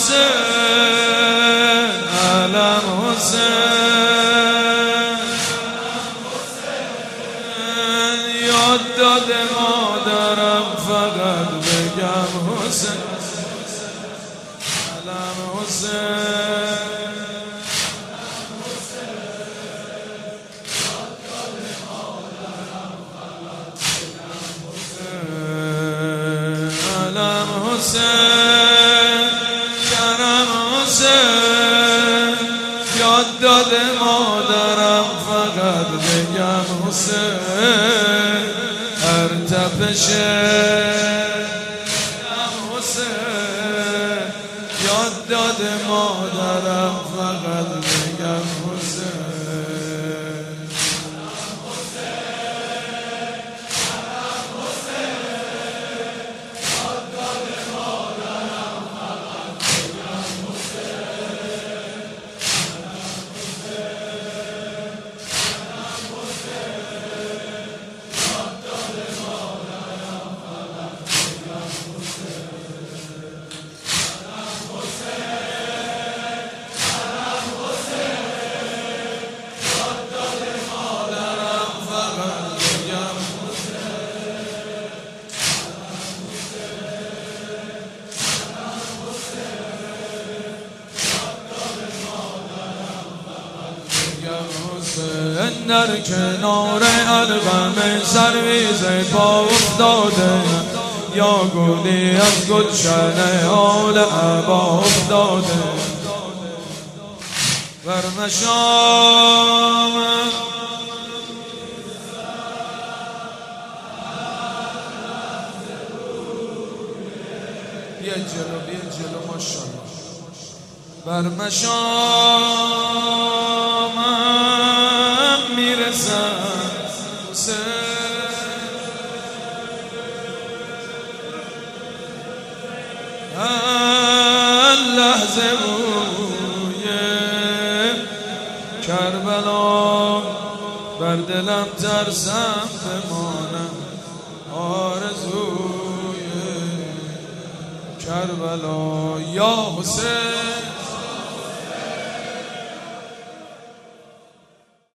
حسین علم حسین یاد داده مادرم فقط بگم حسین علم حسین حسین کرم حسین یاد داده مادرم فقط بگم حسین هر تپشه حسین یاد داده مادرم فقط بگم حسین در کنار البم سرویز پا افتاده یا گلی از گلشن آل عبا افتاده بر مشام بیا جلو ماشاءالله بر مشام لحظه بوی کربلا بر دلم ترسم بمانم آرزوی کربلا یا حسین